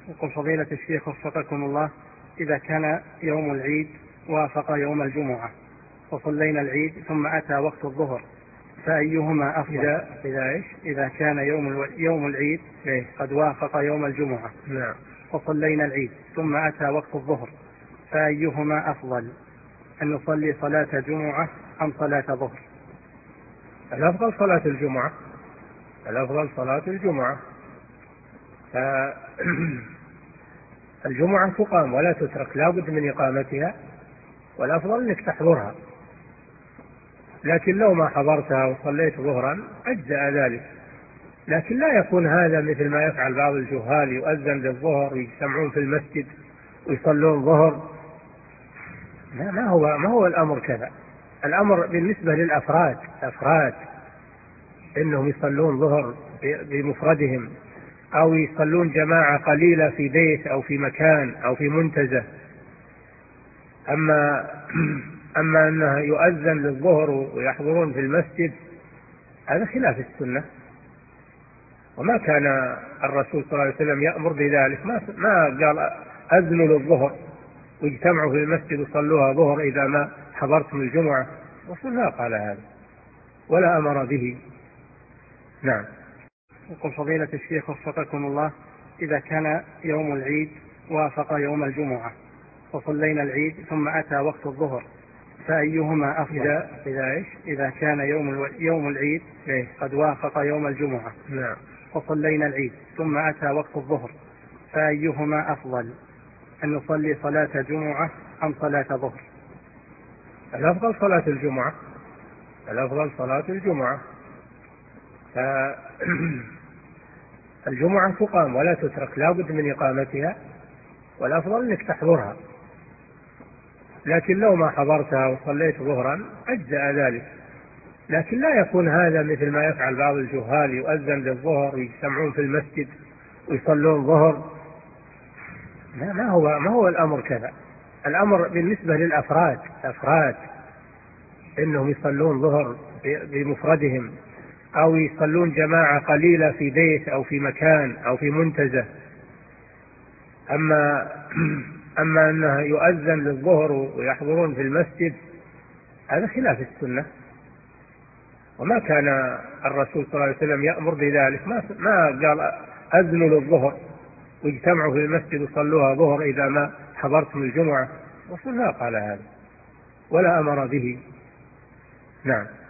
يقول فضيلة الشيخ وفقكم الله، إذا كان يوم العيد وافق يوم الجمعة وصلينا العيد ثم أتى وقت الظهر فأيهما أفضل؟ إذا كان يوم العيد قد وافق يوم الجمعة وصلينا العيد ثم أتى وقت الظهر فأيهما أفضل، أن نصلي صلاة جمعة أم صلاة ظهر؟ الأفضل صلاة الجمعة. الأفضل صلاة الجمعة. الجمعة تقام ولا تترك، لا بد من إقامتها، والأفضل أنك تحضرها. لكن لو ما حضرتها وصليت ظهرا أجزأ ذلك، لكن لا يكون هذا مثل ما يفعل بعض الجهال، يؤذن للظهر ويجتمعون في المسجد ويصلون ظهر. ما هو الأمر كذا. الأمر بالنسبة للأفراد إنهم يصلون ظهر بمفردهم، أو يصلون جماعة قليلة في بيت أو في مكان أو في منتزه. أما أنه يؤذن للظهر ويحضرون في المسجد، هذا خلاف السنة، وما كان الرسول صلى الله عليه وسلم يأمر بذلك. ما قال أذنوا للظهر واجتمعوا في المسجد وصلوها ظهر إذا ما حضرتم الجمعة. الرسول ما قال هذا ولا أمر به. نعم. يقول فضيلة الشيخ وفقكم الله، إذا كان يوم العيد وافق يوم الجمعة وصلينا العيد ثم أتى وقت الظهر فأيهما أفضل؟ إذا كان يوم العيد قد وافق يوم الجمعة وصلينا العيد ثم أتى وقت الظهر فأيهما أفضل، أن نصلي صلاة جمعة أم صلاة ظهر؟ الأفضل صلاة الجمعة. الأفضل صلاة الجمعة. الجمعة تقام ولا تترك، لا بد من إقامتها، والأفضل أنك تحضرها. لكن لو ما حضرتها وصليت ظهرا أجزأ ذلك، لكن لا يكون هذا مثل ما يفعل بعض الجهال، يؤذن للظهر ويجتمعون في المسجد ويصلون ظهر. ما هو الأمر كذا. الأمر بالنسبة للأفراد إنهم يصلون ظهر بمفردهم، أو يصلون جماعة قليلة في بيت أو في مكان أو في منتزه. أما أنه يؤذن للظهر ويحضرون في المسجد، هذا خلاف السنة، وما كان الرسول صلى الله عليه وسلم يأمر بذلك. ما قال أذنوا للظهر واجتمعوا في المسجد وصلوها ظهر إذا ما حضرتم الجمعة. الرسول ما قال هذا ولا أمر به. نعم.